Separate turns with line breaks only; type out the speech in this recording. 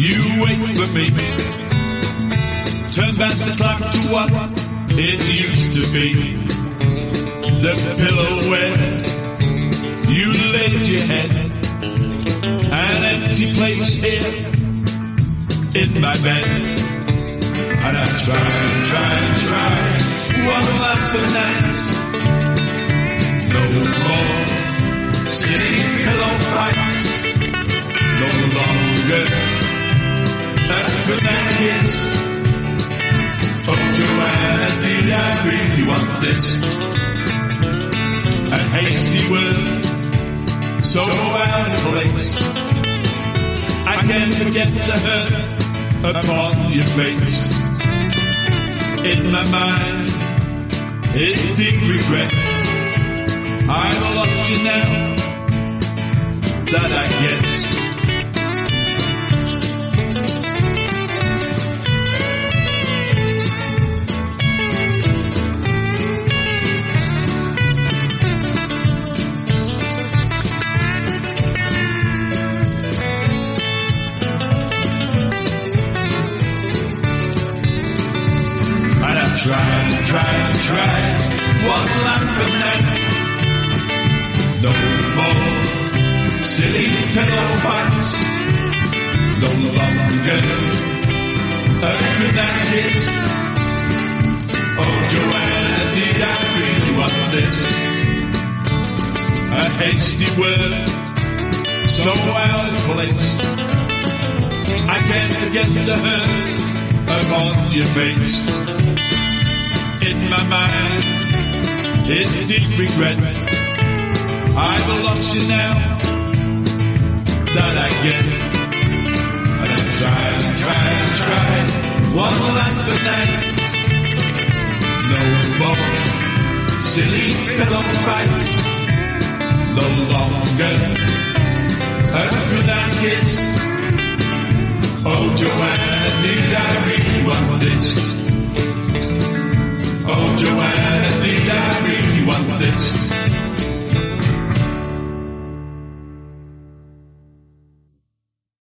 You wait for me. Turn back the clock to what it used to be. The pillow where you laid your head. An empty place here in my bed. And I try one last night. No more silly pillow fights. No longer a good night kiss. Oh Joanna, did I really want this? A hasty word, so out of place. I can't forget the hurt upon your face. In my mind, it's deep regret. I've lost you now, that I guess. Try one last night. No more silly pillow fights. No longer a good night kiss. Oh Joanna, did I really want this? A hasty word, so out of place. I can't forget the hurt upon your face. In my mind, it's deep regret. I've lost you now, that I get. And I try, one last night. No more silly pillow fights. No longer a good night kiss. Oh Joanna, did I really want this?